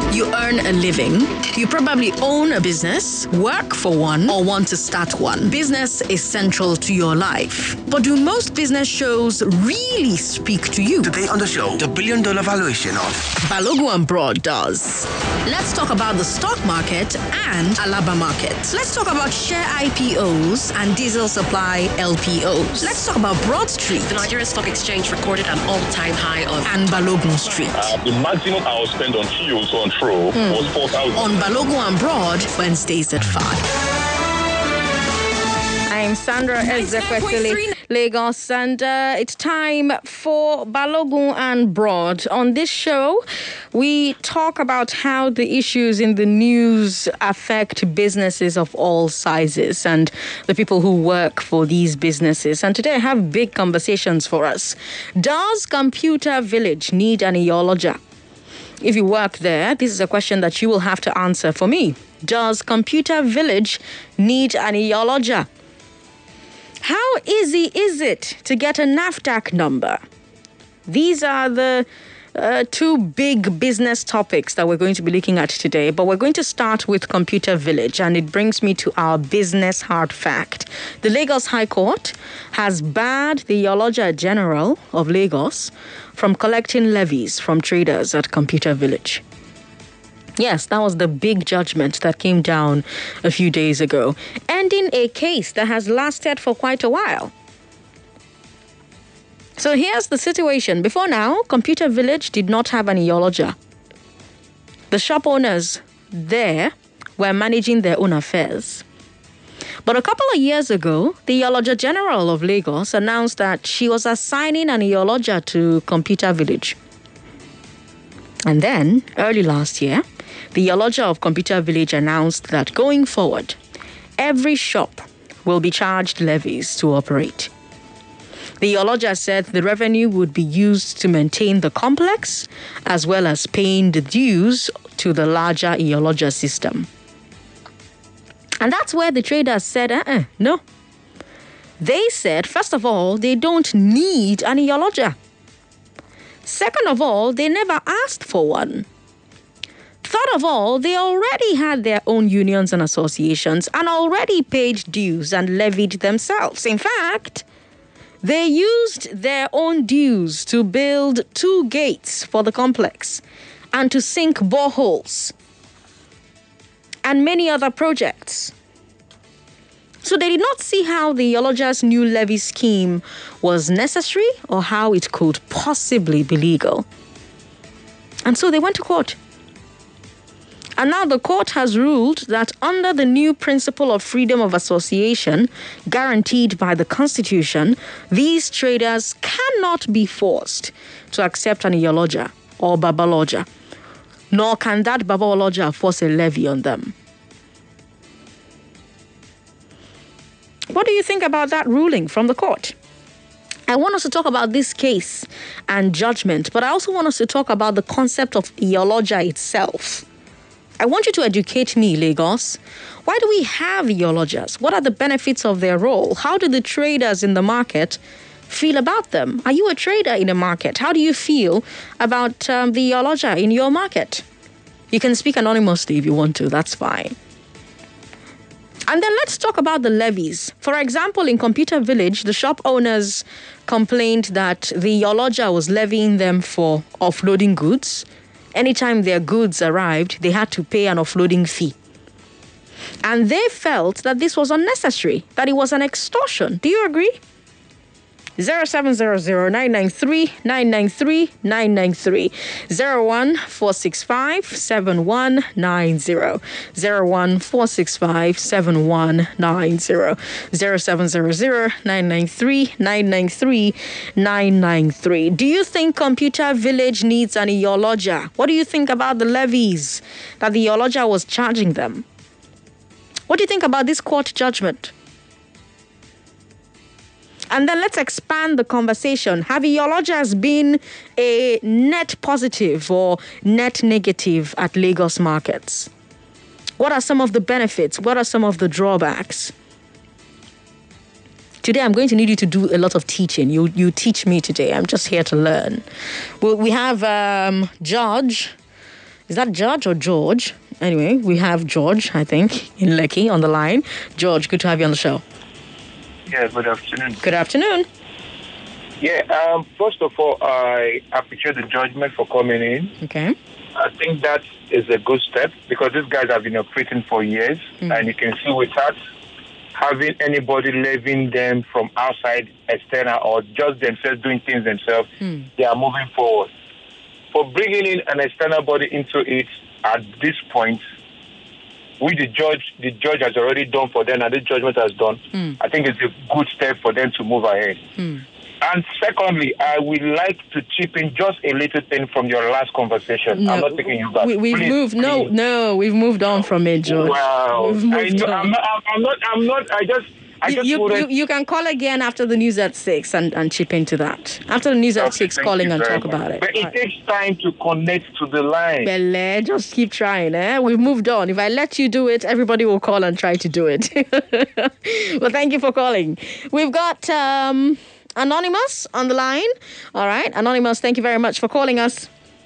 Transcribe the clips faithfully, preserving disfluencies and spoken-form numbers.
You earn a living. You probably own a business, work for one, or want to start one. Business is central to your life. But do most business shows really speak to you? Today on the show, the billion dollar valuation of Balogun and Broad does. Let's talk about the stock market and Alaba market. Let's talk about share I P Os and diesel supply L P Os. Let's talk about Broad Street. The Nigeria Stock Exchange recorded an all-time high of and Balogun Street. Uh, the maximum I was spent on fuels on throw mm. was four thousand. On Balogun and Broad, Wednesdays at five. I'm Sandra Ezekwesili, Lagos, and uh, it's time for Balogun and Broad. On this show, we talk about how the issues in the news affect businesses of all sizes and the people who work for these businesses. And today I have big conversations for us. Does Computer Village need an ideology? If you work there, this is a question that you will have to answer for me. Does Computer Village need an ideology? How easy is it to get a NAFDAC number? These are the uh, two big business topics that we're going to be looking at today, but we're going to start with Computer Village, and it brings me to our business hard fact. The Lagos High Court has barred the Iyaloja General of Lagos from collecting levies from traders at Computer Village. Yes, that was the big judgment that came down a few days ago, ending a case that has lasted for quite a while. So here's the situation. Before now, Computer Village did not have an Iyaloja. The shop owners there were managing their own affairs. But a couple of years ago, the Iyaloja General of Lagos announced that she was assigning an Iyaloja to Computer Village. And then, early last year, the Iyaloja of Computer Village announced that going forward, every shop will be charged levies to operate. The Iyaloja said the revenue would be used to maintain the complex as well as paying the dues to the larger Iyaloja system. And that's where the traders said, uh-uh, no. They said, first of all, they don't need an Iyaloja. Second of all, they never asked for one. Third of all, they already had their own unions and associations and already paid dues and levied themselves. In fact, they used their own dues to build two gates for the complex and to sink boreholes and many other projects. So they did not see how the Iyaloja's new levy scheme was necessary or how it could possibly be legal. And so they went to court. And now the court has ruled that under the new principle of freedom of association guaranteed by the Constitution, these traders cannot be forced to accept an Iyaloja or Babaloja, nor can that Babaloja force a levy on them. What do you think about that ruling from the court? I want us to talk about this case and judgment, but I also want us to talk about the concept of Iyaloja itself. I want you to educate me, Lagos. Why do we have Iyalojas? What are the benefits of their role? How do the traders in the market feel about them? Are you a trader in a market? How do you feel about um, the Iyaloja in your market? You can speak anonymously if you want to. That's fine. And then let's talk about the levies. For example, in Computer Village, the shop owners complained that the Iyaloja was levying them for offloading goods. Anytime their goods arrived, they had to pay an offloading fee. And they felt that this was unnecessary, that it was an extortion. Do you agree? zero seven zero zero nine nine three nine nine three nine nine three zero one four six five seven one nine zero zero one four six five seven one nine zero zero seven zero zero nine nine three nine nine three nine nine three. Do you think Computer Village needs an Iyaloja? What do you think about the levies that the Iyaloja was charging them? What do you think about this court judgment? And then let's expand the conversation. Have Iyalojas been a net positive or net negative at Lagos markets? What are some of the benefits? What are some of the drawbacks? Today, I'm going to need you to do a lot of teaching. You you teach me today. I'm just here to learn. Well, we have um, George Is that Judge or George? Anyway, we have George, I think, in Lekki on the line. George, good to have you on the show. Yeah, good afternoon. Good afternoon. Yeah, um, first of all, I appreciate the judgment for coming in. Okay. I think that is a good step because these guys have been operating for years, mm. and you can see without having anybody leaving them from outside, external, or just themselves doing things themselves, mm. they are moving forward. For bringing in an external body into it at this point, which the judge, the judge has already done for them, and the judgment has done, mm. I think it's a good step for them to move ahead. Mm. And secondly, I would like to chip in just a little thing from your last conversation. No, I'm not taking you back. We, we've please, moved. Please. No, no, we've moved on from it, George. Wow. We've moved I know, on. I'm, not, I'm not. I'm not. I just. I you, just you, wouldn't... you, you can call again after the news at six and, and chip into that. After the news at okay, six, calling and talk much. about it. But it right. takes time to connect to the line. Bele, just keep trying. Eh? We've moved on. If I let you do it, everybody will call and try to do it. Well, thank you for calling. We've got um, Anonymous on the line. All right, Anonymous, thank you very much for calling us.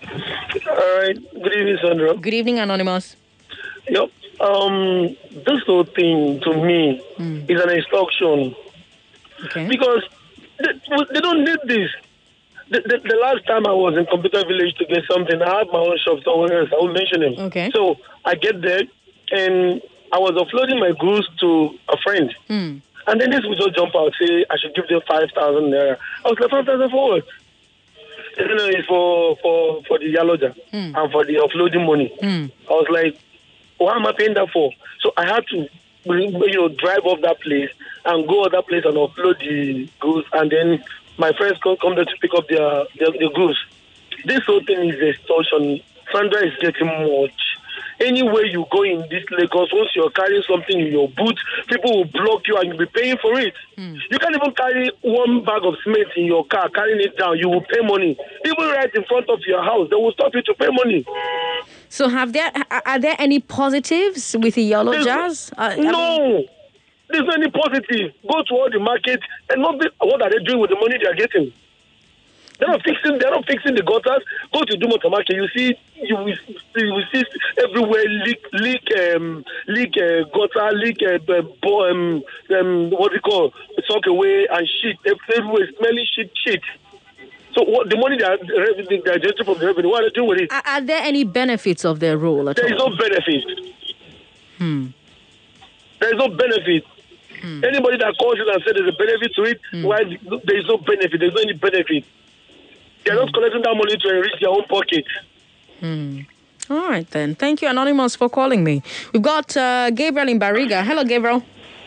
All right. Good evening, Sandra. Good evening, Anonymous. Yep. Um, this whole thing to me mm. is an instruction. Okay. Because they, they don't need this. The, the, the last time I was in Computer Village to get something, I had my own shop somewhere else. I will mention him. Okay. So I get there and I was offloading my goods to a friend. Mm. And then this would just jump out, say I should give them five thousand naira. I was like, five thousand for what? You know, it's for, for, for the Yaloja mm. and for the offloading money. Mm. I was like, what am I paying that for? So I had to, you know, drive off that place and go other place and upload the goods. And then my friends come, come there to pick up their, their, their goods. This whole thing is extortion. Sandra is getting much. Anywhere you go in this Lagos, once you're carrying something in your boot, people will block you and you'll be paying for it. Mm. You can't even carry one bag of cement in your car, carrying it down. You will pay money. Even right in front of your house, they will stop you to pay money. So have there are there any positives with the Yellow Jazz? Uh, no. I mean, there's no any positive. Go to all the market and not be, what are they doing with the money they are getting? They're not fixing. They're not fixing the gutters. Go to Dumota Market. You see, you will, you will see everywhere leak, leak, um, leak uh, gutter, leak, uh, um, um, what do you call, soak away and shit. Everywhere smelling shit, shit. So what the money they are, they are generating from the revenue, what are they doing with it? Are, are there any benefits of their role at there all? There is no benefit. Hmm. There is no benefit. Hmm. Anybody that calls it and says there's a benefit to it, hmm. why there is no benefit? There's no any benefit. They're not collecting that money to enrich their own pocket. Hmm. All right, then. Thank you, Anonymous, for calling me. We've got uh, Gabriel in Bariga. Hello, Gabriel.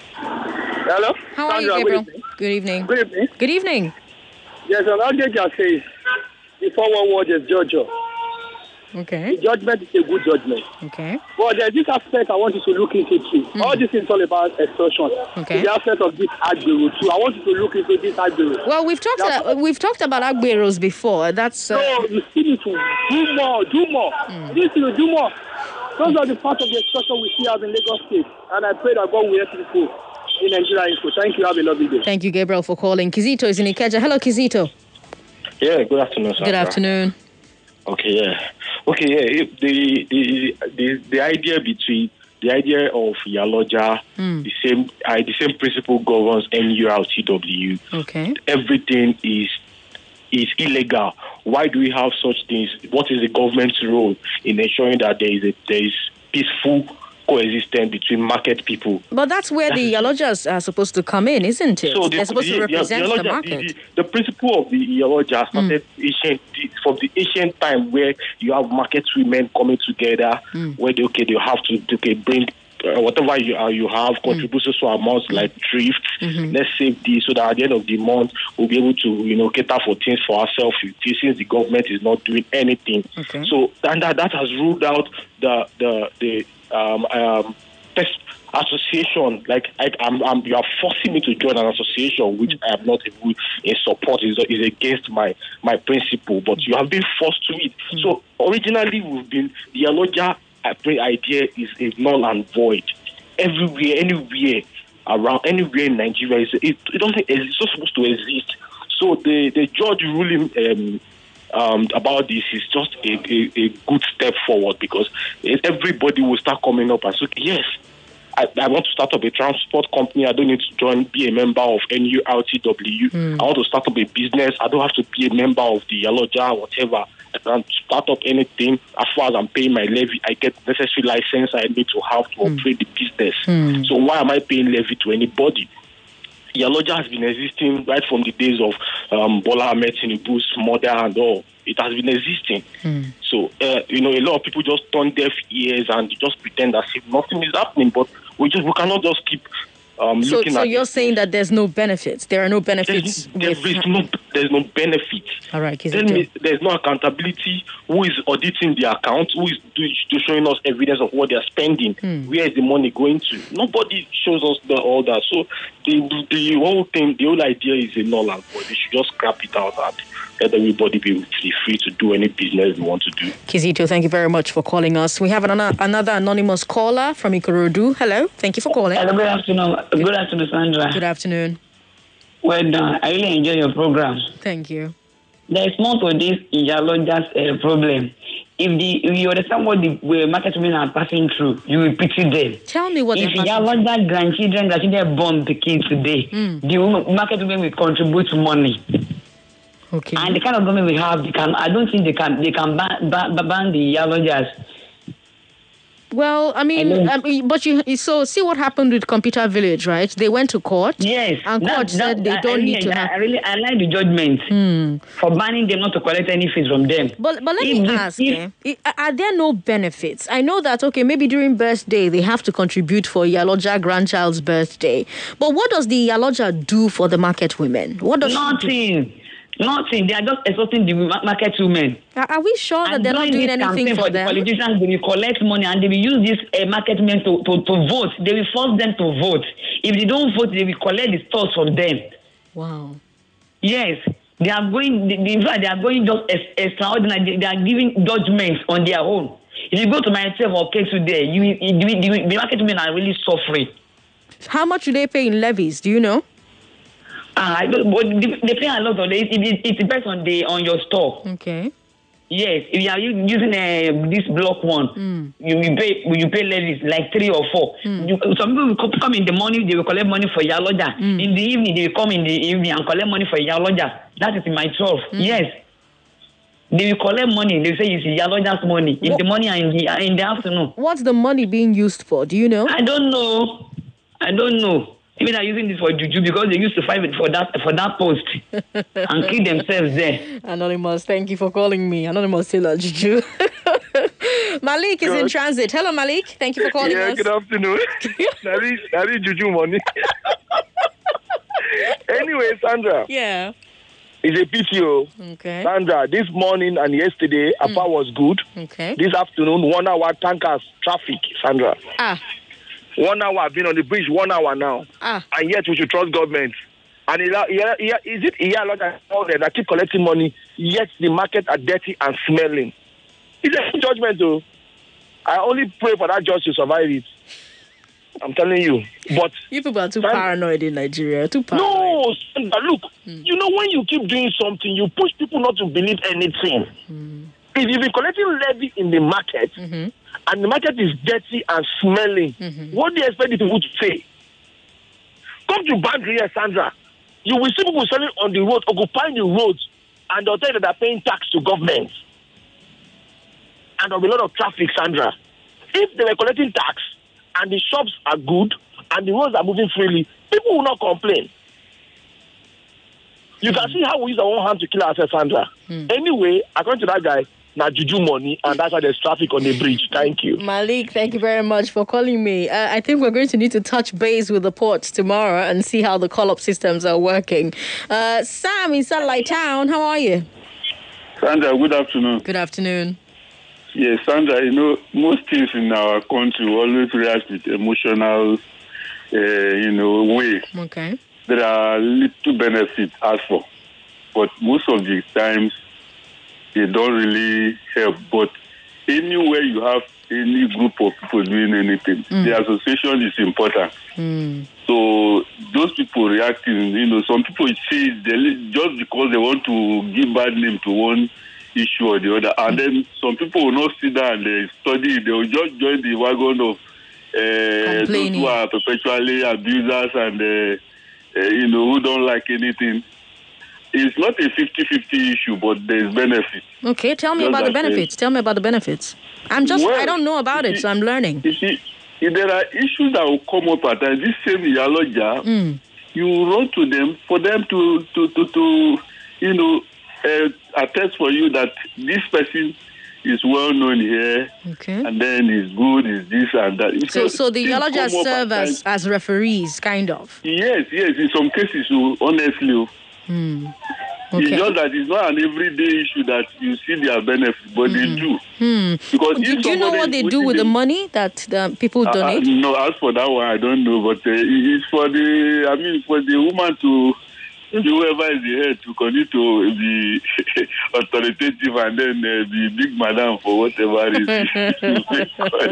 Hello. How are Sandra, you, Gabriel? Good evening. Good evening. Good evening. Good evening. Yes, and I'll get your say, before one word is judge. Okay. The judgment is a good judgment. Okay. But there's this aspect I want you to look into too. Mm. All this is all about extortion. Okay. The aspect of this Agbero too. I want you to look into this Agbero. Well, we've talked about, we've talked about Agberos before. That's uh... no, you still need to do more, do more. Mm. You need to do more. Those are the parts of the extortion we see out in Lagos State, and I pray that God will help people in Nigeria. Thank you. Have a lovely day. Thank you, Gabriel, for calling. Kizito is in Ikeja. Hello, Kizito. Yeah. Good afternoon, Sandra. Good afternoon. Okay. Yeah. Okay, yeah, the the the the idea between the idea of Yaloja, mm. the same uh, the same principle governs N U R T W. Okay, everything is is illegal. Why do we have such things? What is the government's role in ensuring that there is a there is peaceful coexistence between market people? But that's where the Yalojas are supposed to come in, isn't it? So the, They're supposed the, to represent the, Yaloja, the market. The, the, the principle of the Yaloja started mm. ancient, from the ancient time where you have market women coming together, mm. where they okay they have to okay, bring uh, whatever you uh, you have, contributions to amounts mm. like thrift. Mm-hmm. Let's save this so that at the end of the month we'll be able to you know cater for things for ourselves since the government is not doing anything. Okay. So and that, that has ruled out the the the um um test association. Like I, I'm, I'm, you are forcing me to join an association which I am not in support. is is against my my principle. But you have been forced to it. Mm. So originally we've been the Yaloja idea is a null and void. Everywhere, anywhere around, anywhere in Nigeria, it, it doesn't. It's not supposed to exist. So the the judge ruling um, um, about this is just a, a, a good step forward, because everybody will start coming up and say, yes, I, I want to start up a transport company. I don't need to join, be a member of N U R T W. Mm. I want to start up a business. I don't have to be a member of the Yaloja or whatever. I can start up anything. As far as I'm paying my levy, I get necessary license I need to have to mm. operate the business. Mm. So why am I paying levy to anybody? Yaloja has been existing right from the days of um, Bola Ahmed Tinubu's mother and all. It has been existing. Mm. So, uh, you know, a lot of people just turn deaf ears and just pretend as if nothing is happening. But we just we cannot just keep um, so, looking so at. So you're it. saying that there's no benefits. There are no benefits. There's, there is no. There's no benefit. All right, Tell me, there's no accountability. Who is auditing the account? Who is do, showing us evidence of what they are spending? Hmm. Where is the money going to? Nobody shows us the, all that. So the, the whole thing, the whole idea is a null and void. They should just scrap it out and let everybody be free to do any business they want to do. Kizito, thank you very much for calling us. We have another, another anonymous caller from Ikorodu. Hello, thank you for calling. Hello, good afternoon. Good afternoon, Sandra. Good afternoon. Well done. I really enjoy your program. Thank you. There is more to this Iyaloja's uh, problem. If the if you understand what the uh, market women are passing through, you will pity them. Tell me what if they're Iyaloja grandchildren, grandchildren born the kids today, mm. the market women will contribute money. Okay. And the kind of government we have, they can. I don't think they can. They can ban, ban, ban the Iyalojas. Well, I mean, I mean, but you so see what happened with Computer Village, right? They went to court. Yes, and that, court that, said they I, don't I need really, to. I, Have... I really, I like the judgment hmm. for banning them not to collect any fees from them. But but let if me the, ask, if, eh, are there no benefits? I know that okay, maybe during birthday they have to contribute for Iyaloja grandchild's birthday, but what does the Iyaloja do for the market women? What does nothing? Nothing. They are just exhausting the market women. Are we sure that and they're not doing anything for, for them? The politicians, they will collect money and they will use this uh, market men to, to, to vote. They will force them to vote. If they don't vote, they will collect the stores from them. Wow. Yes. They are going, in fact, they are going just extraordinary. They, they are giving judgments on their own. If you go to myself or case today, you, you, the, the market men are really suffering. How much do they pay in levies? Do you know? Ah, I don't, but they pay a lot on it. It, it depends on the on your store. Okay. Yes, if you are using uh, this block one, mm. you, you pay you pay levies like three or four. Mm. You, some people will come in the morning, they will collect money for Iyaloja. Mm. In the evening, they will come in the evening and collect money for Iyaloja. That is in my twelve. Mm. Yes. They will collect money. They say it's Iyaloja's money in what? the morning and in the, in the afternoon. What's the money being used for? Do you know? I don't know. I don't know. Even are using this for juju because they used to fight it for that for that post and kill themselves there. Anonymous, thank you for calling me. Anonymous Taylor Juju. Malik is good. In transit. Hello, Malik. Thank you for calling yeah, us. Yeah, good afternoon. Nari, Nari Juju money. Anyway, Sandra. Yeah. It's a P T O. Okay. Sandra, this morning and yesterday, mm. Apa was good. Okay. This afternoon, one hour tankers traffic, Sandra. Ah. One hour, I've been on the bridge one hour now. Ah. And yet we should trust government. And is it Iyaloja that keep collecting money, yet the market are dirty and smelling? It's a judgment, though. I only pray for that judge to survive it. I'm telling you. But you people are too Sandra, paranoid in Nigeria. Too paranoid. No, Sandra, look, hmm. you know, when you keep doing something, you push people not to believe anything. Hmm. If you've been collecting levy in the market, mm-hmm. and the market is dirty and smelling, mm-hmm. what do you expect the people to say? Come to Boundary here, Sandra. You will see people selling on the road, occupying the roads, and they'll tell you that they're paying tax to government. And there'll be a lot of traffic, Sandra. If they were collecting tax, and the shops are good, and the roads are moving freely, people will not complain. You mm. can see how we use our own hand to kill ourselves, Sandra. Mm. Anyway, according to that guy, now juju money, and that's why there's traffic on the bridge. Thank you. Malik, thank you very much for calling me. Uh, I think we're going to need to touch base with the port tomorrow and see how the call-up systems are working. Uh, Sam in Satellite Town, how are you? Sandra, good afternoon. Good afternoon. Yes, Sandra, you know, most things in our country always react with emotional, uh, you know, way. Okay. There are little benefits as for, but most of the times, they don't really help. But anywhere you have any group of people doing anything, mm. the association is important. Mm. So those people reacting, you know, some people say they, just because they want to give bad name to one issue or the other. And then some people will not sit down and they study. They will just join the wagon of uh, those who are perpetually abusers and, uh, uh, you know, who don't like anything. It's not a fifty-fifty issue, but there's benefit. Okay, tell me Just about the like benefits. Tell me about the benefits. I'm just, Well, I don't know about it, see- so I'm learning. You see, if there are issues that will come up at times, this same Iyaloja, Mm. you run to them for them to, to, to, to you know, uh, attest for you that this person is well known here, Okay. and then is good, is this and that. So, Because so the things Iyalojas come up serve at as, times. as referees, kind of. Yes, yes, in some cases, oh, honestly. oh. Hmm. It's Okay. just that it's not an everyday issue that you see their benefit, but they do. Hmm. Because Do, if do you know somebody what is they do putting with the in- money that the people Uh, donate? Uh, no, as for that one, I don't know. But uh, it's for the, I mean, for the woman to, whoever is the head, to continue to be authoritative and then uh, be big madam for whatever it is.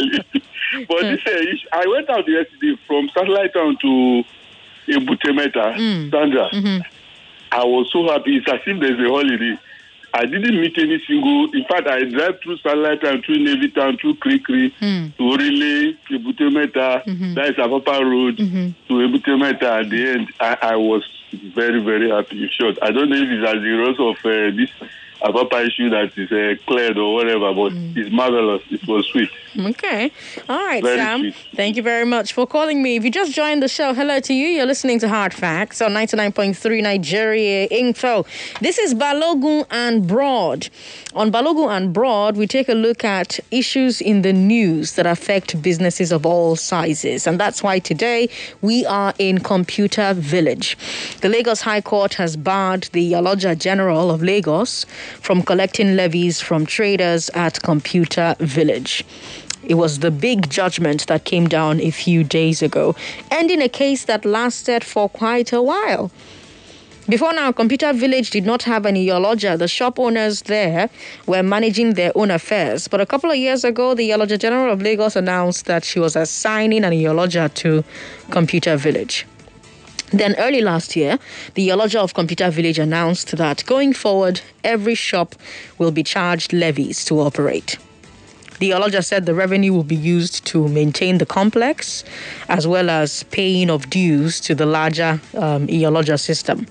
But this, uh, I went out yesterday from Satellite Town to Ebutemeta, Mm. Sandra. Mhm. I was so happy. It's as if there's a holiday. I didn't meet any single. In fact, I drive through Satellite Town, through Navy Town, through Krikri, Mm. to Relay, to Ebutemeta. Mhm. That is Apapa Road, Mhm. to Ebutemeta. At the end, I, I was very, very happy. In short, I don't know if it's as a result of uh, this Apapa issue that is uh, cleared or whatever, but it's marvelous. It was sweet. Okay. All right, Very Sam. sweet. Thank you very much for calling me. If you just joined the show, hello to you. You're listening to Hard Facts on ninety-nine point three Nigeria Info. This is Balogun and Broad. On Balogun and Broad, we take a look at issues in the news that affect businesses of all sizes. And that's why today we are in Computer Village. The Lagos High Court has barred the Iyaloja General of Lagos from collecting levies from traders at Computer Village. It was the big judgment that came down a few days ago, ending a case that lasted for quite a while. Before now, Computer Village did not have an Iyaloja. The shop owners there were managing their own affairs. But a couple of years ago, the Iyaloja General of Lagos announced that she was assigning an Iyaloja to Computer Village. Then early last year, the Iyaloja of Computer Village announced that going forward, every shop will be charged levies to operate. The Iyaloja said the revenue will be used to maintain the complex, as well as paying of dues to the larger um, Iyaloja system.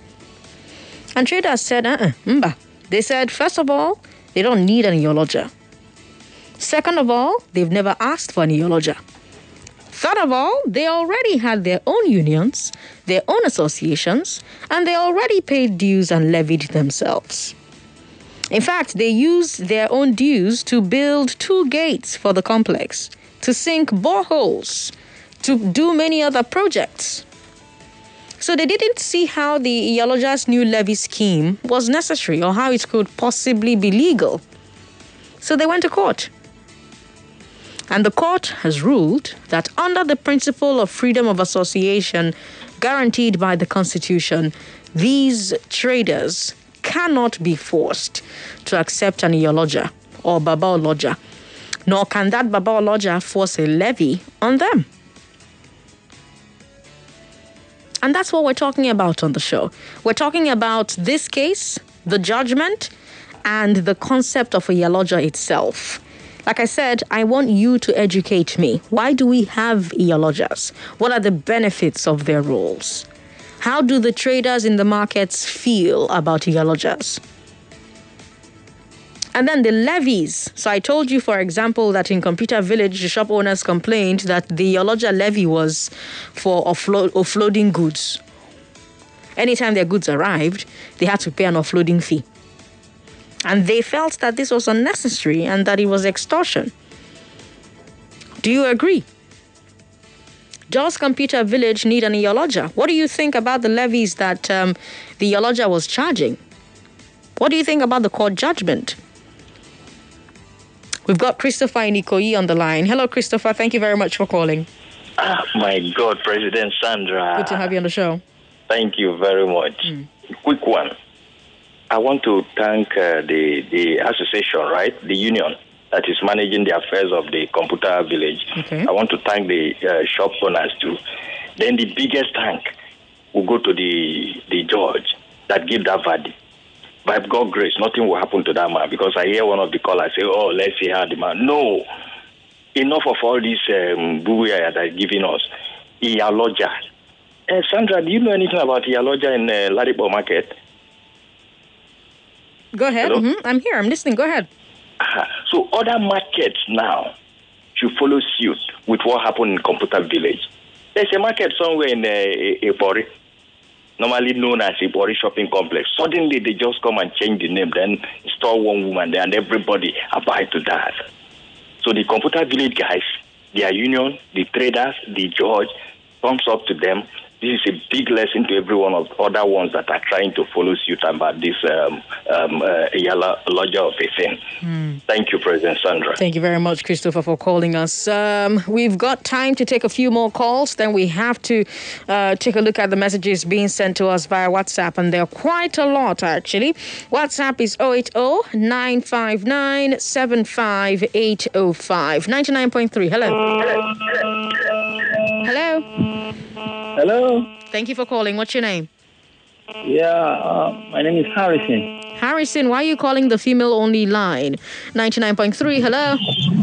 And traders said, uh-uh, mba. They said, first of all, they don't need an Iyaloja. Second of all, they've never asked for an Iyaloja. Third of all, they already had their own unions, their own associations, and they already paid dues and levied themselves. In fact, they used their own dues to build two gates for the complex, to sink boreholes, to do many other projects. So they didn't see how the Iyaloja's new levy scheme was necessary or how it could possibly be legal. So they went to court. And the court has ruled that under the principle of freedom of association guaranteed by the Constitution, these traders cannot be forced to accept an Iyaloja or Babaloja, nor can that Babaloja force a levy on them. And that's what we're talking about on the show. We're talking about this case, the judgment, and the concept of a Iyaloja itself. Like I said, I want you to educate me. Why do we have Iyalojas? What are the benefits of their roles? How do the traders in the markets feel about Iyalojas? And then the levies. So I told you, for example, that in Computer Village, the shop owners complained that the Iyaloja levy was for offload, offloading goods. Anytime their goods arrived, they had to pay an offloading fee. And they felt that this was unnecessary and that it was extortion. Do you agree? Does Computer Village need an Iyaloja? What do you think about the levies that um, the Iyaloja was charging? What do you think about the court judgment? We've got Christopher in Ikoyi on the line. Hello, Christopher. Thank you very much for calling. Ah, my God, President Sandra. Good to have you on the show. Thank you very much. Mm. Quick one. I want to thank uh, the, the association, right, the union that is managing the affairs of the Computer Village. Okay. I want to thank the uh, shop owners too. Then the biggest thank will go to the, the judge that gave that verdict. by God's grace, nothing will happen to that man, because I hear one of the callers say, oh, let's see how the man. No. Enough of all this um, buoya that giving us. Iyaloja. Uh, Sandra, do you know anything about Iyaloja in uh, Ladipo Market? Go ahead. Mm-hmm. I'm here. I'm listening. Go ahead. Uh, so other markets now should follow suit with what happened in Computer Village. There's a market somewhere in uh, Ipori, normally known as Ipori Shopping Complex. Suddenly they just come and change the name, then install one woman there, and everybody abide to that. So the Computer Village guys, their union, the traders, the judge, thumbs up to them. This is a big lesson to every one of the other ones that are trying to follow suit about this um, um, uh, Iyaloja of a thing. Mm. Thank you, President Sandra. Thank you very much, Christopher, for calling us. Um, we've got time to take a few more calls. Then we have to uh, take a look at the messages being sent to us via WhatsApp. And there are quite a lot, actually. WhatsApp is zero eight zero, nine five nine, seven five eight zero five. ninety-nine point three. Hello. Hello. Hello. Thank you for calling. What's your name? Yeah, uh, my name is Harrison. Harrison, why are you calling the female-only line? ninety-nine point three, hello.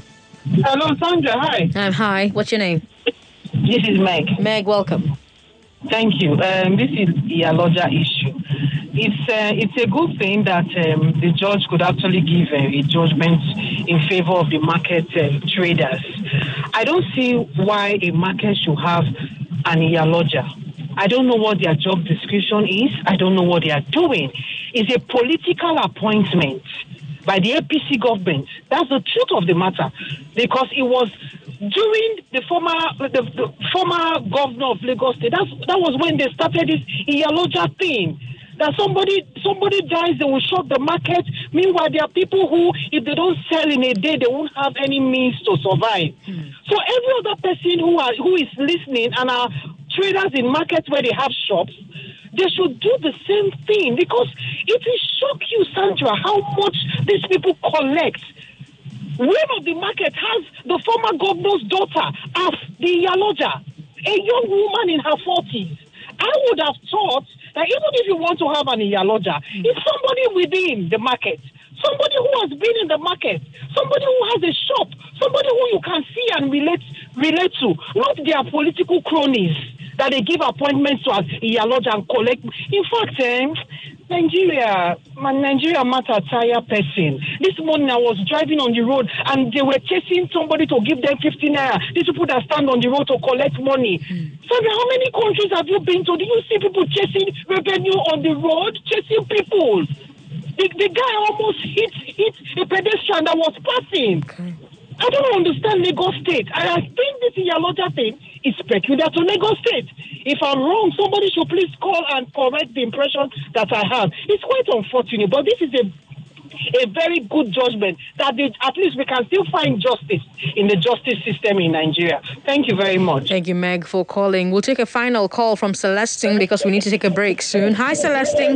Hello, Sandra. Hi. Um, hi. What's your name? This is Meg. Meg, welcome. Thank you. Um, this is the Iyaloja issue. It's uh, it's a good thing that um, the judge could actually give uh, a judgment in favor of the market uh, traders. I don't see why a market should have an Iyaloja. I don't know what their job description is. I don't know what they are doing. It's a political appointment by the A P C government. That's the truth of the matter, because it was during the former the, the former governor of Lagos State. That's, that was when they started this Iyaloja thing. That somebody somebody dies, they will shock the market. Meanwhile, there are people who, if they don't sell in a day, they won't have any means to survive. Mm. So every other person who are who is listening and are traders in markets where they have shops, they should do the same thing, because it will shock you, Sandra, how much these people collect. One of the market has the former governor's daughter as the Iyaloja, a young woman in her forties. I would have thought that even if you want to have an Iyaloja, mm. it's somebody within the market, somebody who has been in the market, somebody who has a shop, somebody who you can see and relate relate to, not their political cronies that they give appointments to as Iyaloja and collect. In fact, eh, Nigeria, my Nigeria matter tire person. This morning I was driving on the road and they were chasing somebody to give them fifteen naira. These people that stand on the road to collect money. Mm. So how many countries have you been to? Do you see people chasing revenue on the road, chasing people? The, the guy almost hit hit a pedestrian that was passing. Okay. I don't understand Lagos State. I, I think this Iyaloja thing is peculiar to Lagos State. If I'm wrong, somebody should please call and correct the impression that I have. It's quite unfortunate, but this is a a very good judgment that they, at least we can still find justice in the justice system in Nigeria. Thank you very much. Thank you, Meg, for calling. We'll take a final call from Celestine because we need to take a break soon. Hi, Celestine.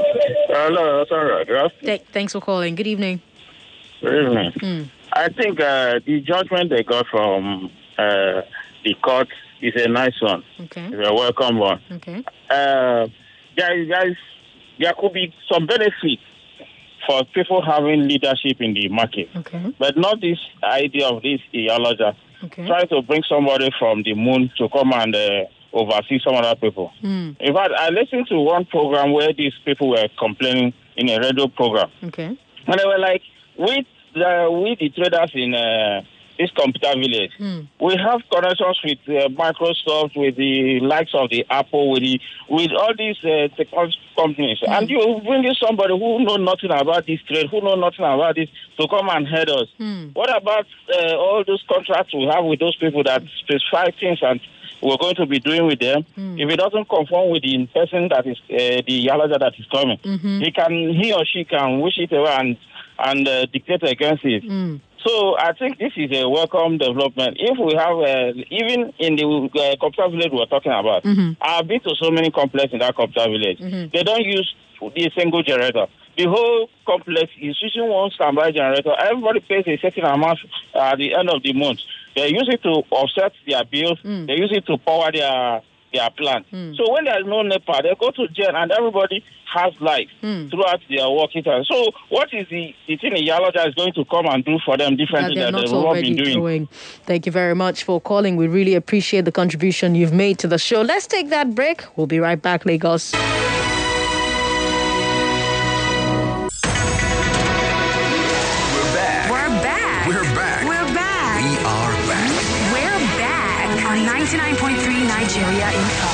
Hello, sorry. Th- thanks for calling. Good evening. Good evening. Mm. I think uh, the judgment they got from uh, the court is a nice one. Okay. It's a welcome one. Okay. Uh, there, there, is, there could be some benefit for people having leadership in the market. Okay. But not this idea of this Iyaloja. Okay. Trying to bring somebody from the moon to come and uh, oversee some other people. Mm. In fact, I listened to one program where these people were complaining in a radio program. Okay. And they were like, we, the, we the traders in uh, this computer village, mm. we have connections with uh, Microsoft, with the likes of the Apple, with the, with all these uh, technology companies. Mm. And you bring in somebody who know nothing about this trade, who know nothing about this, to come and head us. Mm. What about uh, all those contracts we have with those people that specify things and we're going to be doing with them? Mm. If it doesn't conform with the person that is uh, the Iyaloja that is coming, mm-hmm. he can, he or she can wish it away and and uh, dictate against it. Mm. So I think this is a welcome development. If we have, uh, even in the uh, computer village we're talking about, mm-hmm. I've been to so many complexes in that computer village. Mm-hmm. They don't use the single generator. The whole complex is using one standby generator. Everybody pays a certain amount at the end of the month. They use it to offset their bills. Mm. They use it to power their their plant. Mm. So when there's no NEPA, they go to jail and everybody has life mm. throughout their working time. So what is the, the thing Iyaloja is going to come and do for them differently than they've not been doing? doing? Thank you very much for calling. We really appreciate the contribution you've made to the show. Let's take that break. We'll be right back, Lagos. ninety-nine point three Nigeria Info.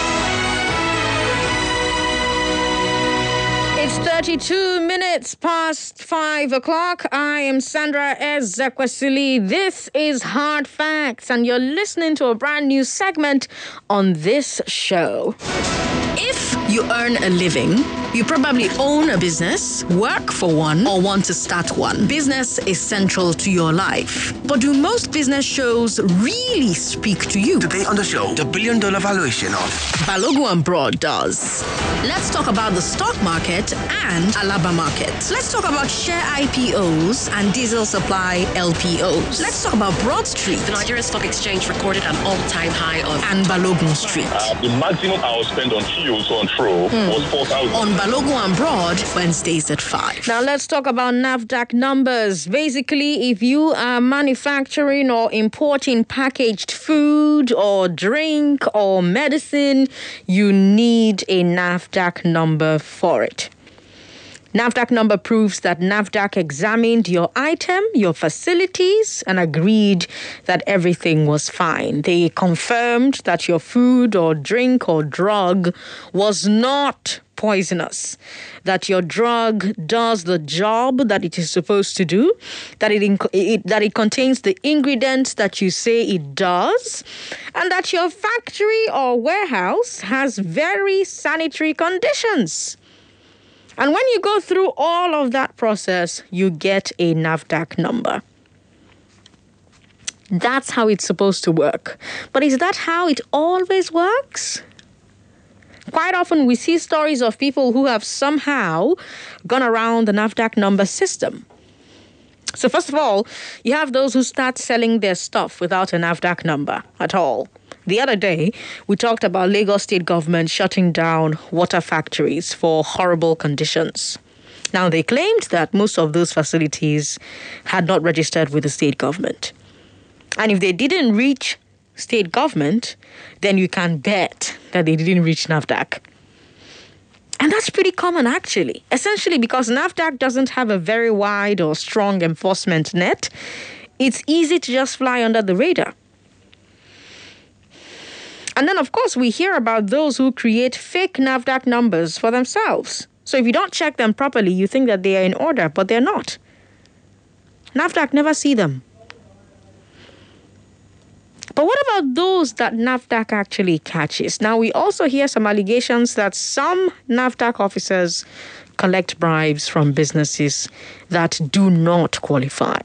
It's thirty-two minutes past five o'clock. I am Sandra Ezekwesili. This is Hard Facts, and you're listening to a brand new segment on this show. If you earn a living, you probably own a business, work for one, or want to start one. Business is central to your life. But do most business shows really speak to you? Today on the show, the billion dollar valuation of Balogun and Broad does. Let's talk about the stock market and Alaba market. Let's talk about share I P Os and diesel supply L P Os. Let's talk about Broad Street. The Nigeria Stock Exchange recorded an all-time high of... And Balogun Street. Uh, the maximum I was spent on fuel to and fro mm. was four thousand. On Balogun and Broad, Wednesdays at five. Now let's talk about NAFDAC numbers. Basically, if you are manufacturing or importing packaged food or drink or medicine, you need a NAFDAC number for it. NAFDAC number proves that NAFDAC examined your item, your facilities, and agreed that everything was fine. They confirmed that your food or drink or drug was not poisonous, that your drug does the job that it is supposed to do, that it, inc- it that it contains the ingredients that you say it does, and that your factory or warehouse has very sanitary conditions. And when you go through all of that process, you get a NAFDAC number. That's how it's supposed to work. But is that how it always works? Quite often we see stories of people who have somehow gone around the NAFDAC number system. So first of all, you have those who start selling their stuff without a NAFDAC number at all. The other day, we talked about Lagos State government shutting down water factories for horrible conditions. Now, they claimed that most of those facilities had not registered with the state government. And if they didn't reach state government, then you can bet that they didn't reach NAFDAC. And that's pretty common, actually. Essentially, because NAFDAC doesn't have a very wide or strong enforcement net, it's easy to just fly under the radar. And then, of course, we hear about those who create fake NAFDAC numbers for themselves. So if you don't check them properly, you think that they are in order, but they're not. NAFDAC never see them. But what about those that NAFDAC actually catches? Now, we also hear some allegations that some NAFDAC officers collect bribes from businesses that do not qualify.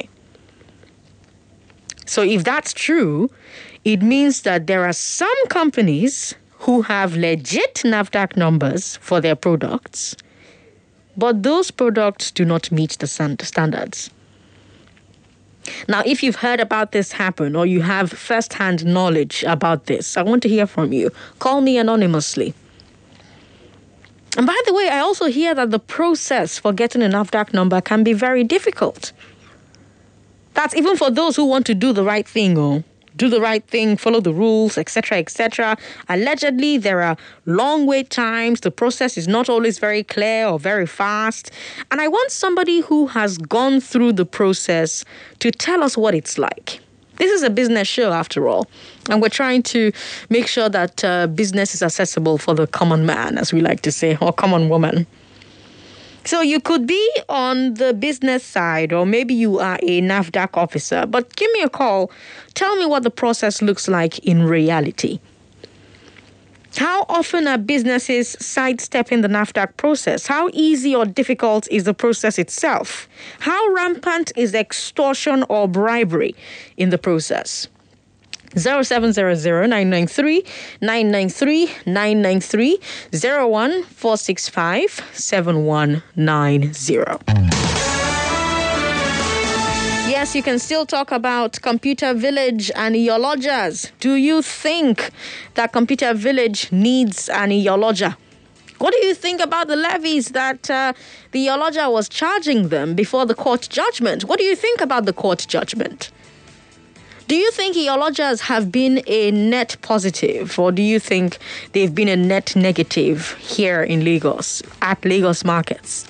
So if that's true, it means that there are some companies who have legit NAFDAC numbers for their products, but those products do not meet the standards. Now, if you've heard about this happen or you have first-hand knowledge about this, I want to hear from you. Call me anonymously. And by the way, I also hear that the process for getting a NAFDAC number can be very difficult. That's even for those who want to do the right thing, or do the right thing, follow the rules, et cetera, et cetera. Allegedly, there are long wait times. The process is not always very clear or very fast. And I want somebody who has gone through the process to tell us what it's like. This is a business show, after all, and we're trying to make sure that uh, business is accessible for the common man, as we like to say, or common woman. So you could be on the business side, or maybe you are a NAFDAC officer, but give me a call. Tell me what the process looks like in reality. How often are businesses sidestepping the NAFDAC process? How easy or difficult is the process itself? How rampant is extortion or bribery in the process? zero seven zero zero nine nine three nine nine three nine nine three zero one four six five seven one nine zero. Yes, you can still talk about Computer Village and Iyolojas. Do you think that Computer Village needs an Iyoloja? What do you think about the levies that uh, the Iyoloja was charging them before the court judgment? What do you think about the court judgment? Do you think Iyolojas have been a net positive, or do you think they've been a net negative here in Lagos, at Lagos markets?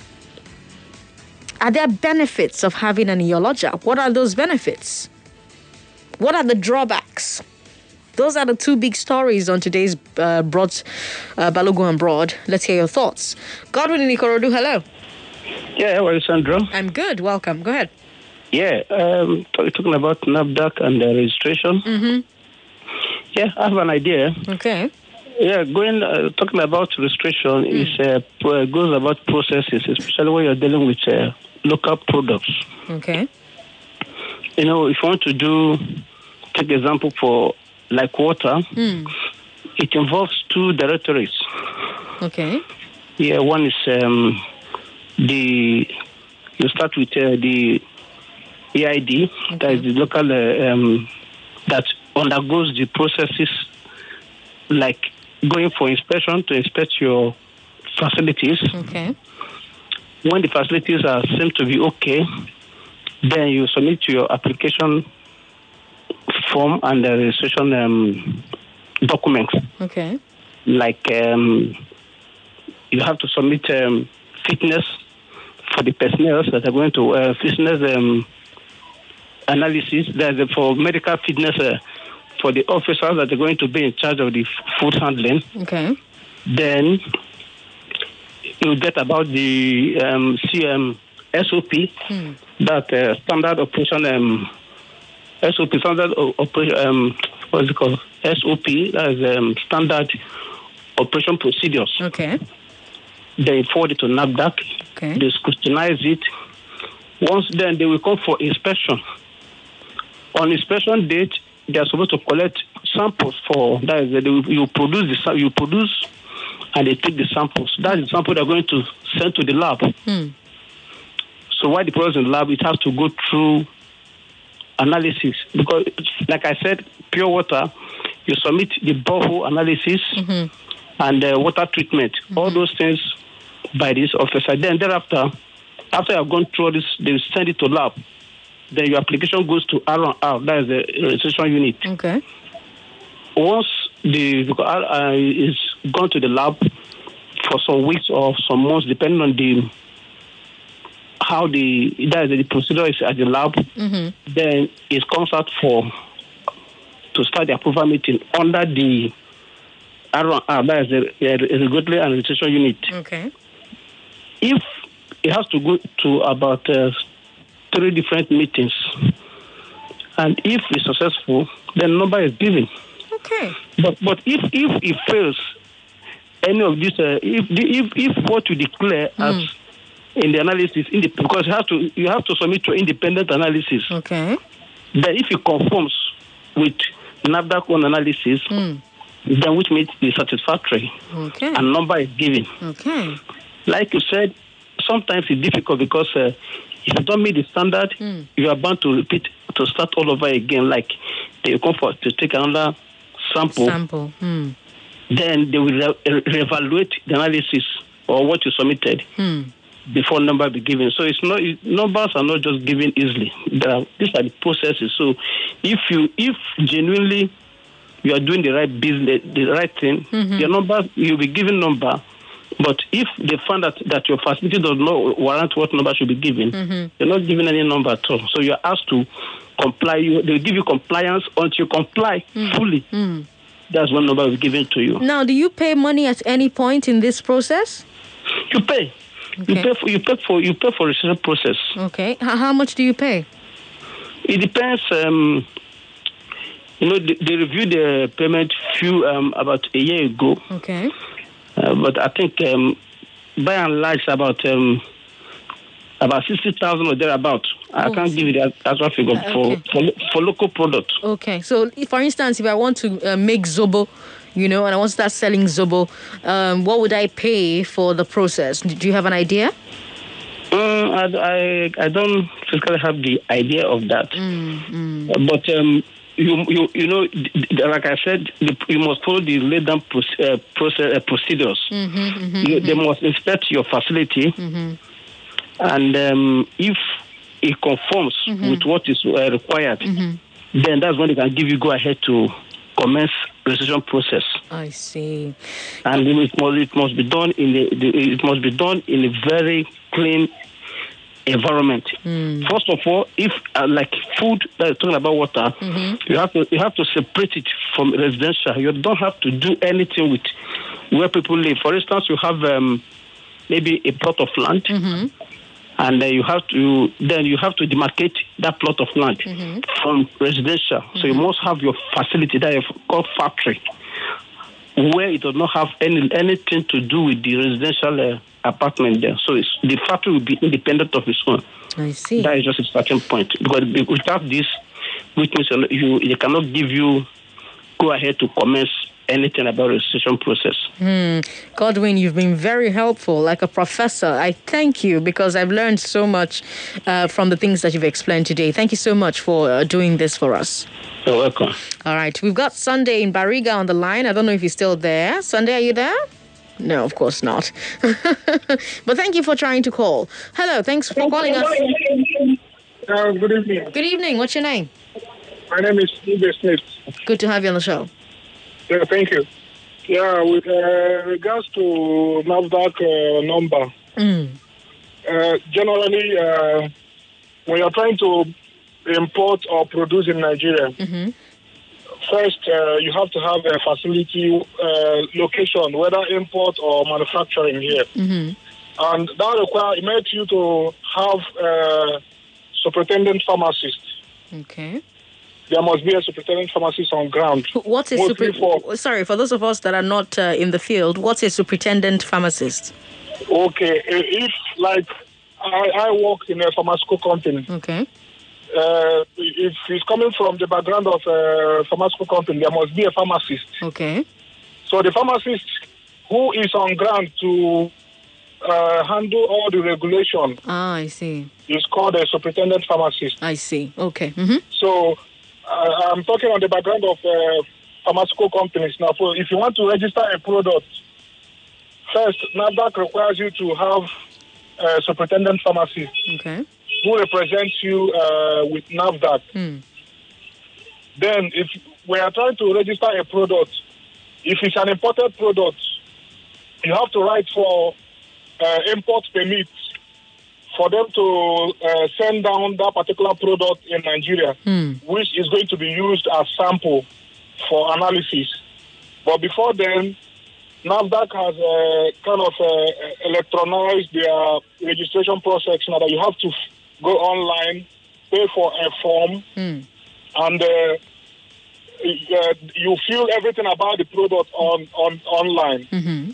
Are there benefits of having an Iyoloja? What are those benefits? What are the drawbacks? Those are the two big stories on today's uh, broad, uh, Balogun and Broad. Let's hear your thoughts. Godwin in Ikorodu, hello. Yeah, hello, Sandra. I'm good. Welcome. Go ahead. Yeah, um, talking about NAFDAC and the registration. Mm-hmm. Yeah, I have an idea. Okay. Yeah, going uh, talking about registration mm. is uh, pro- goes about processes, especially when you're dealing with uh, local products. Okay. You know, if you want to do, take example for like water, mm. it involves two directories. Okay. Yeah, one is um, the you start with uh, the E I D, okay. That is the local uh, um, that undergoes the processes like going for inspection to inspect your facilities. Okay. When the facilities are seem to be okay, then you submit your application form and the registration um, documents. Okay. Like um, you have to submit um, fitness for the personnel that are going to uh, fitness um, analysis. That's for medical fitness. Uh, for the officers that are going to be in charge of the food handling. Okay. Then you get about the um, C M S O P, hmm. that uh, standard operation, um, S O P, standard operation, um, what is it called? S O P, that is um, standard operation procedures. Okay. They forward it to NAFDAC. Okay. They scrutinize it. Once then, they will come for inspection. On inspection date, they are supposed to collect samples for that. Is, they, you produce the you produce, and they take the samples. That is the sample they're going to send to the lab. Hmm. So while the product in the lab, it has to go through analysis because, like I said, pure water, you submit the borehole analysis mm-hmm. and uh, water treatment. Mm-hmm. All those things by this officer. Then thereafter, after you have gone through this, they send it to lab. Then your application goes to R and R, that is the registration unit. Okay. Once the uh, is gone to the lab for some weeks or some months, depending on the how the that is the procedure is at the lab, mm-hmm. then it comes out for to start the approval meeting under the R and R, that is the regulatory and registration unit. Okay. If it has to go to about uh, three different meetings, and if it's successful, then number is given. Okay. But but if if it fails, any of this, uh, if if if what you declare mm. as in the analysis, in the, because you have to you have to submit to independent analysis. Okay. Then if it conforms with NAFDAC own analysis, mm. then which means it's satisfactory. Okay. And number is given. Okay. Like you said, sometimes it's difficult because uh, if you don't meet the standard, mm. you are bound to repeat, to start all over again. Like they come for to take another sample. Sample. Mm. Then they will re- reevaluate the analysis or what you submitted mm. before number be given. So it's not it, numbers are not just given easily. Are, these are the processes. So if you if genuinely you are doing the right business, the right thing, mm-hmm. your number you'll be given number. But if they find that, that your facility does not warrant what number should be given, mm-hmm. you're not given any number at all. So you're asked to comply. You, they'll give you compliance until you comply mm. fully. Mm. That's when number will be given to you. Now, do you pay money at any point in this process? You pay. Okay. You pay for you pay for you pay for registration process. Okay. How, how much do you pay? It depends. Um, you know, they, they reviewed the payment few um, about a year ago. Okay. Uh, but I think um, by and large about um, about sixty thousand or thereabout. Oh, I can't give you that actual figure uh, for, okay. for for local products. Okay, so if, for instance, if I want to uh, make Zobo, you know, and I want to start selling Zobo, um, what would I pay for the process? Do you have an idea? Mm, I, I I don't physically have the idea of that, mm, mm. but um, you you you know, like I said, the, you must follow the laid down uh, process uh, procedures. Mm-hmm, mm-hmm, you, mm-hmm. They must inspect your facility, mm-hmm. and um, if it conforms mm-hmm. with what is uh, required, mm-hmm. then that's when they can give you go ahead to commence registration process. I see. And it must it must be done in a, it must be done in a very clean environment. Mm. First of all, if uh, like food that you're talking about water, mm-hmm. you have to you have to separate it from residential. You don't have to do anything with where people live. For instance, you have um, maybe a plot of land, mm-hmm. and uh, you have to then you have to demarcate that plot of land mm-hmm. from residential. Mm-hmm. So you must have your facility that is called factory, where it does not have any anything to do with the residential uh, apartment there. So it's, the factory will be independent of its own. I see. That is just a starting point. Because without this, which means you, they cannot give you go ahead to commence anything about the registration process. Hmm. Godwin, you've been very helpful, like a professor. I thank you because I've learned so much uh, from the things that you've explained today. Thank you so much for uh, doing this for us. You're welcome. All right. We've got Sunday in Bariga on the line. I don't know if he's still there. Sunday, are you there? No, of course not. But thank you for trying to call. Hello. Thanks for calling us. Uh, good evening. Good evening. What's your name? My name is Ibe Smith. Good to have you on the show. Yeah, thank you. Yeah, with uh, regards to NAFDAC uh, number, mm. uh, generally, uh, when you're trying to import or produce in Nigeria, mm-hmm. first uh, you have to have a facility uh, location, whether import or manufacturing here. Mm-hmm. And that requires, it makes you to have a superintendent pharmacist. Okay. There must be a superintendent pharmacist on ground. What's a super? For, sorry, for those of us that are not uh, in the field, what's a superintendent pharmacist? Okay, if like I, I work in a pharmaceutical company. Okay. Uh, if it's coming from the background of a pharmaceutical company, there must be a pharmacist. Okay. So the pharmacist who is on ground to uh, handle all the regulation. Ah, I see. Is called a superintendent pharmacist. I see. Okay. Mm-hmm. So. Uh, I'm talking on the background of uh, pharmaceutical companies. Now, for, if you want to register a product, first, NAFDAC requires you to have a superintendent pharmacist okay. who represents you uh, with NAFDAC. Mm. Then, if we are trying to register a product, if it's an imported product, you have to write for uh, import permit for them to uh, send down that particular product in Nigeria, mm. which is going to be used as sample for analysis. But before then, NAFDAC has uh, kind of uh, electronized their registration process now that you have to f- go online, pay for a form, mm. and uh, uh, you fill everything about the product on, on online. Mm-hmm.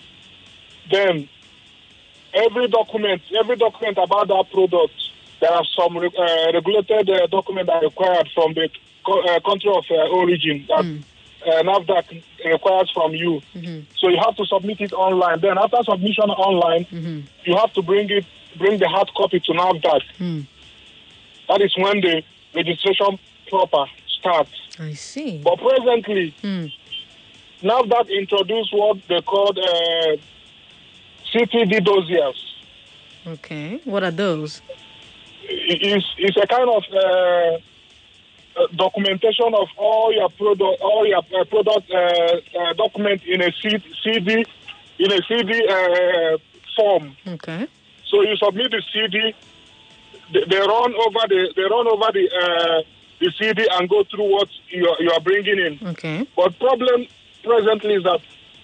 Then every document, every document about that product, there are some uh, regulated uh, documents that are required from the co- uh, country of uh, origin that mm. uh, NAFDAC requires from you. Mm-hmm. So you have to submit it online. Then after submission online, mm-hmm. you have to bring it, bring the hard copy to NAFDAC. Mm. That is when the registration proper starts. I see. But presently, mm. NAFDAC introduced what they called uh, C T D dossiers. Okay, what are those? It's, it's a kind of uh, uh, documentation of all your product, all your uh, product uh, uh, document in a C- CD, in a C D uh, form. Okay. So you submit the C D, they, they run over the they run over the uh, the C D and go through what you are, you are bringing in. Okay. But problem presently is that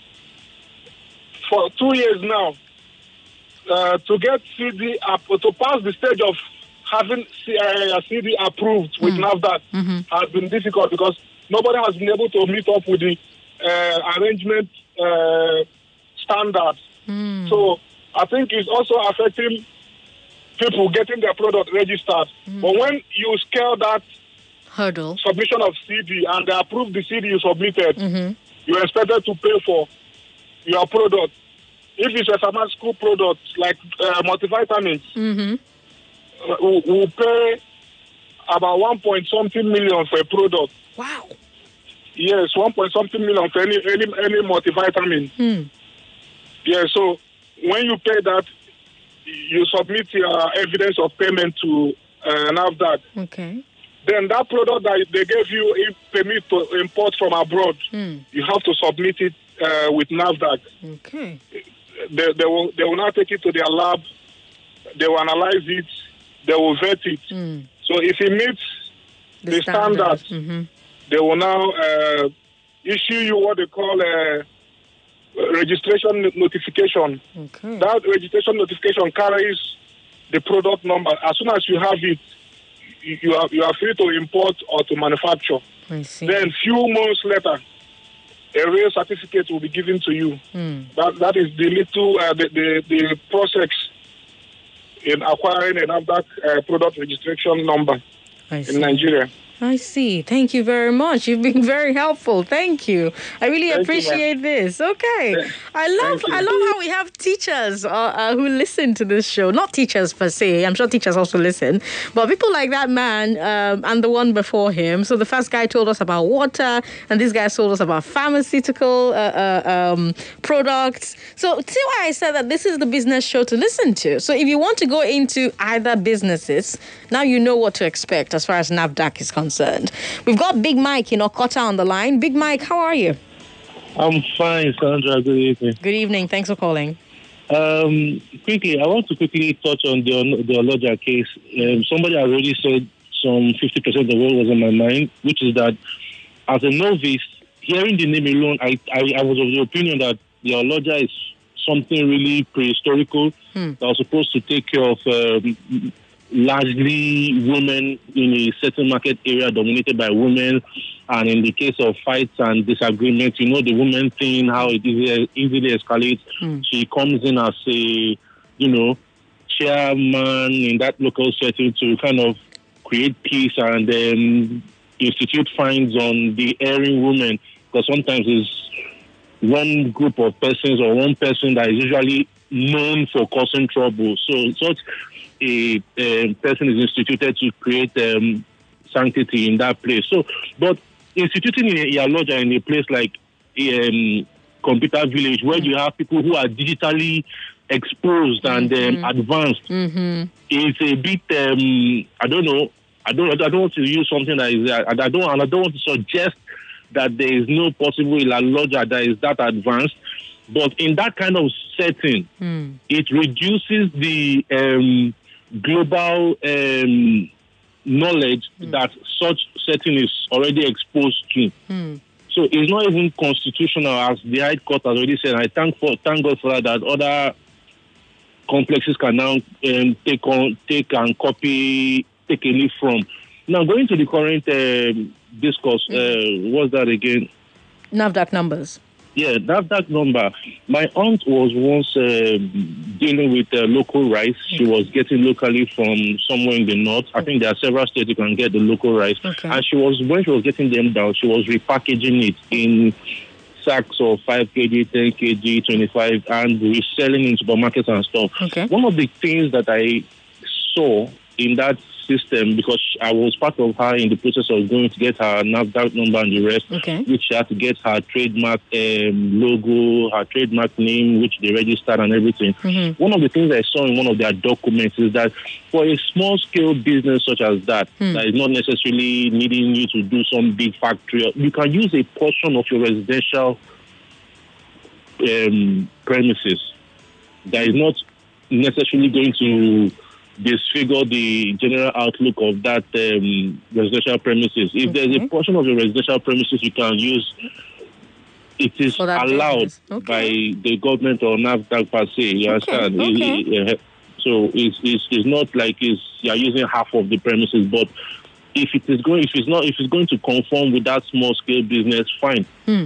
for two years now, uh, to get C D up, to pass the stage of having C, uh, C D approved with mm. NAFDAC mm-hmm. has been difficult because nobody has been able to meet up with the uh, arrangement uh, standards. Mm. So I think it's also affecting people getting their product registered. Mm. But when you scale that hurdle submission of C D and they approve the C D you submitted, mm-hmm. you're expected to pay for your product. if it's a pharmaceutical product like uh, multivitamins, Mm-hmm. we we'll pay about one point something million for a product. Wow. Yes, one point something million for any any any multivitamin. Hmm. Yeah, so when you pay that, you submit your evidence of payment to uh, NAFDAC. Okay. Then that product that they gave you in permit to import from abroad, Hmm. you have to submit it uh, with NAFDAC. Okay. They, they will they will now take it to their lab. They will analyze it. They will vet it. Hmm. So if it meets the, the standards, Mm-hmm. they will now uh, issue you what they call a registration notification. Okay. That registration notification carries the product number. As soon as you have it, you you are you are free to import or to manufacture. I see. Then few months later, a real certificate will be given to you. Hmm. That that is the little uh, the, the the process in acquiring a NAFDAC uh, product registration number I see. in Nigeria. I see. Thank you very much. You've been very helpful. Thank you. I really Thank you, appreciate ma'am. this. Okay. I love Thank you. I love how we have teachers uh, uh, who listen to this show. Not teachers per se. I'm sure teachers also listen. But people like that man um, and the one before him. So the first guy told us about water and this guy told us about pharmaceutical uh, uh, um, products. So see why I said that this is the business show to listen to. So if you want to go into either businesses, now you know what to expect as far as NAFDAC is concerned. We've got Big Mike in Okota on the line. Big Mike, how are you? I'm fine, Sandra. Good evening. Good evening. Thanks for calling. Um, quickly, I want to quickly touch on the the Oloja case. Um, somebody has already said some fifty percent of what was on my mind, which is that as a novice, hearing the name alone, I, I, I was of the opinion that the Oloja is something really prehistorical Hmm. that was supposed to take care of um, largely women in a certain market area dominated by women. And in the case of fights and disagreements, you know, the woman thing, how it easily, easily escalates. Hmm. She comes in as a, you know, chairman in that local setting to kind of create peace and then institute fines on the erring women. Because sometimes it's one group of persons or one person that is usually known for causing trouble. So such a um, person is instituted to create um, sanctity in that place. So, but instituting a Iyaloja in a place like um, Computer Village, where you have people who are digitally exposed and um, advanced, Mm-hmm. is a bit. Um, I don't know. I don't. I don't want to use something that is. I don't. And I don't want to suggest that there is no possible Iyaloja that is that advanced. But in that kind of setting, Hmm. it reduces the um, global um, knowledge that such setting is already exposed to. Hmm. So it's not even constitutional, as the High Court has already said. I thank for thank God for that. That other complexes can now um, take on take and copy, take a leaf from. Now going to the current um, discourse, uh, what's that again? NAFDAC numbers. Yeah, that that number. My aunt was once uh, dealing with uh, local rice. She was getting locally from somewhere in the north. I think there are several states you can get the local rice. Okay. And she was, when she was getting them down, she was repackaging it in sacks of five kilograms, ten kilograms, twenty-five, and reselling in supermarkets and stuff. Okay. One of the things that I saw in that system, because I was part of her in the process of going to get her NAFDAC number and the rest, Okay. which she had to get her trademark um, logo, her trademark name, which they registered and everything. Mm-hmm. One of the things I saw in one of their documents is that for a small-scale business such as that, Hmm. that is not necessarily needing you to do some big factory, you can use a portion of your residential um, premises that is not necessarily going to disfigure the general outlook of that um, residential premises. If there's a portion of your residential premises you can use, it is For that allowed business. Okay. by the government or NAFDAC per se. You understand? okay. It- it- uh, so it's, it's it's not like it's you're using half of the premises, but if it is going, if it's not, if it's going to conform with that small scale business, fine. Hmm.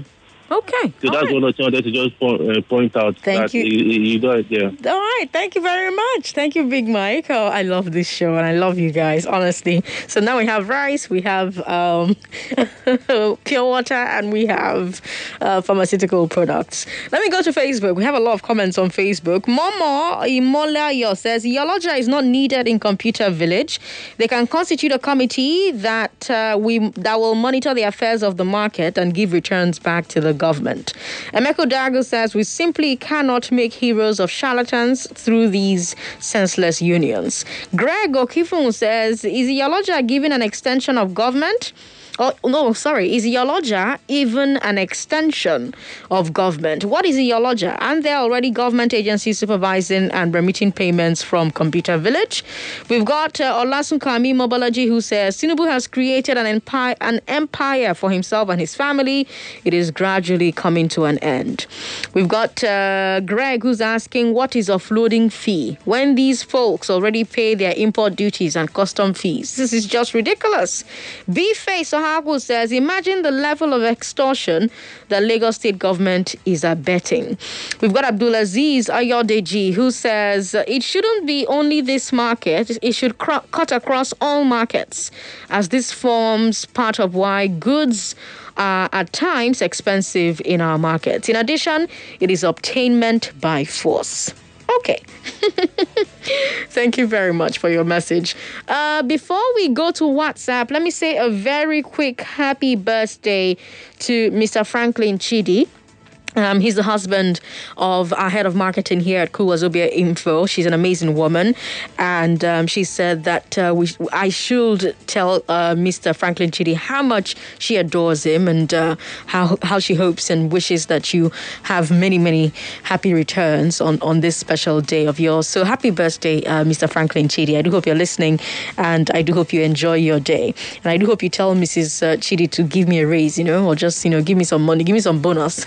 Okay. So that's what I wanted to just point, uh, point out. Thank that you. You, you do it there. All right. Thank you very much. Thank you, Big Mike. Oh, I love this show and I love you guys, honestly. So now we have rice, we have um, pure water, and we have uh, pharmaceutical products. Let me go to Facebook. We have a lot of comments on Facebook. Momo Imolayo says, Iyaloja is not needed in Computer Village. They can constitute a committee that uh, we that will monitor the affairs of the market and give returns back to the government. Emeko Dago says, we simply cannot make heroes of charlatans through these senseless unions. Greg Okifun says, is Iyaloja given an extension of government? Oh, no, sorry. Is Iyaloja even an extension of government? What is Iyaloja? And there are already government agencies supervising and remitting payments from Computer Village. We've got uh, Olasunkami Mobology, who says, Tinubu has created an empire, an empire for himself and his family. It is gradually coming to an end. We've got uh, Greg, who's asking, what is offloading fee? When these folks already pay their import duties and custom fees, this is just ridiculous. B-Face Ohagu says, imagine the level of extortion the Lagos state government is abetting. We've got Abdulaziz Ayodeji, who says, it shouldn't be only this market, it should cr- cut across all markets, as this forms part of why goods are at times expensive in our markets. In addition, it is obtainment by force. Okay. Thank you very much for your message. Uh, before we go to WhatsApp, let me say a very quick happy birthday to Mister Franklin Chidi. Um, he's the husband of our head of marketing here at Kuwazobia Info. She's an amazing woman. And um, she said that uh, we, I should tell uh, Mister Franklin Chidi how much she adores him and uh, how how she hopes and wishes that you have many, many happy returns on, on this special day of yours. So happy birthday, uh, Mister Franklin Chidi. I do hope you're listening and I do hope you enjoy your day. And I do hope you tell Missus Uh, Chidi to give me a raise, you know, or just, you know, give me some money, give me some bonus.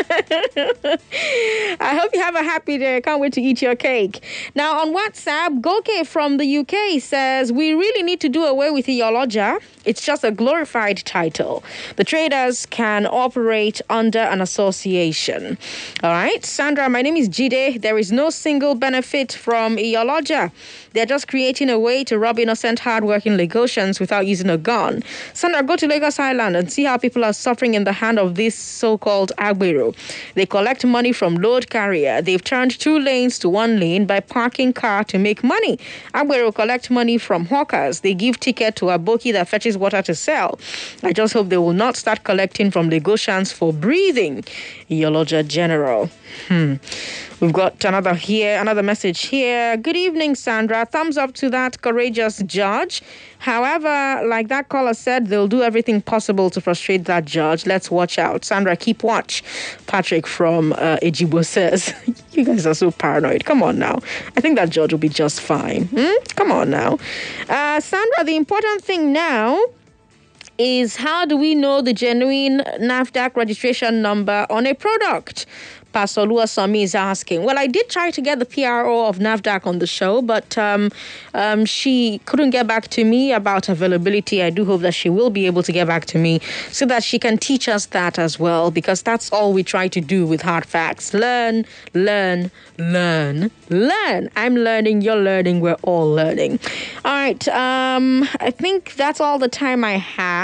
I hope you have a happy day. I can't wait to eat your cake. Now on WhatsApp, Goke from the U K says, we really need to do away with Iyaloja. It's just a glorified title. The traders can operate under an association. All right. Sandra, my name is Jide. There is no single benefit from Iyaloja. They're just creating a way to rob innocent, hardworking Lagosians without using a gun. Sandra, go to Lagos Island and see how people are suffering in the hand of this so-called Agbero. They collect money from load carrier. They've turned two lanes to one lane by parking car to make money. Agbero collect money from hawkers. They give ticket to a boki that fetches water to sell. I just hope they will not start collecting from Lagosians for breathing. Iyaloja General. Hmm. We've got another here, another message here. Good evening, Sandra. Thumbs up to that courageous judge. However, like that caller said, they'll do everything possible to frustrate that judge. Let's watch out. Sandra, keep watch. Patrick from uh, Ejibo says, you guys are so paranoid. Come on now. I think that judge will be just fine. Hmm? Come on now. Uh, Sandra, the important thing now is how do we know the genuine NAFDAC registration number on a product? Pastor Lua Sami is asking. Well, I did try to get the P R O of NAFDAC on the show, but um, um, she couldn't get back to me about availability. I do hope that she will be able to get back to me so that she can teach us that as well, because that's all we try to do with Hard Facts. Learn, learn, learn, learn. I'm learning, you're learning, we're all learning. All right, um, I think that's all the time I have.